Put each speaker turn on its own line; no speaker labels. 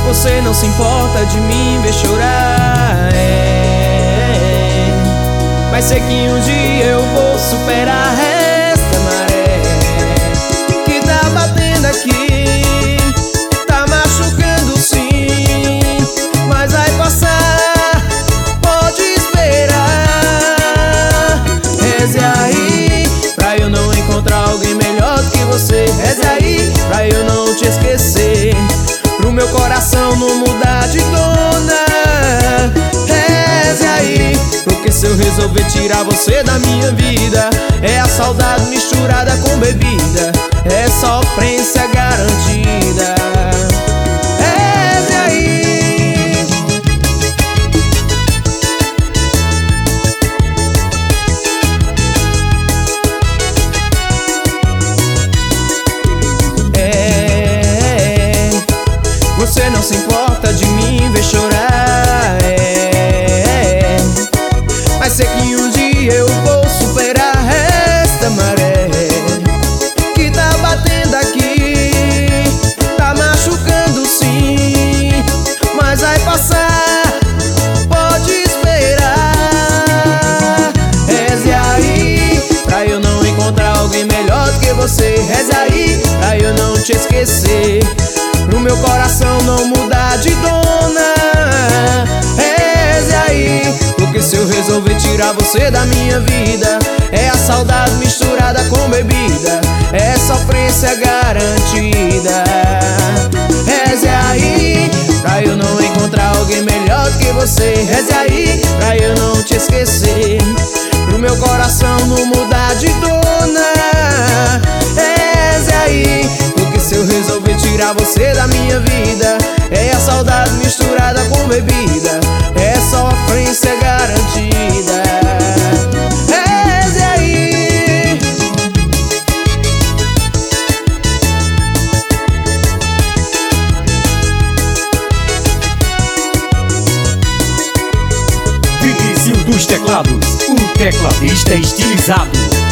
Você não se importa de mim ver chorar, mas sei que um dia eu vou superar esta maré que tá batendo aqui, tá machucando sim, mas vai passar, pode esperar. Reze aí pra eu não encontrar alguém melhor do que você. Reze aí pra eu não te esquecer, pro meu coração não mudar de dona. Reze aí, porque se eu resolver tirar você da minha vida, é a saudade misturada com bebida, é sofrência garantida. Reze aí. Você não se importa de mim ver chorar, mas sei que um dia eu vou superar esta maré que tá batendo aqui, tá machucando sim, mas vai passar, pode esperar. Reze aí pra eu não encontrar alguém melhor do que você. Reze aí pra eu não te esquecer, pro meu coração não mudar de dona. Reze aí, porque se eu resolver tirar você da minha vida, é a saudade misturada com bebida, é sofrência garantida. Reze aí pra eu não encontrar alguém melhor do que você. Reze aí pra eu não te esquecer, pro meu coração não mudar de dona. Reze aí, porque se eu resolver tirar você da minha vida, é a saudade misturada com bebida, é sofrência garantida. Reze aí.
Vinícius dos Teclados, o tecladista estilizado.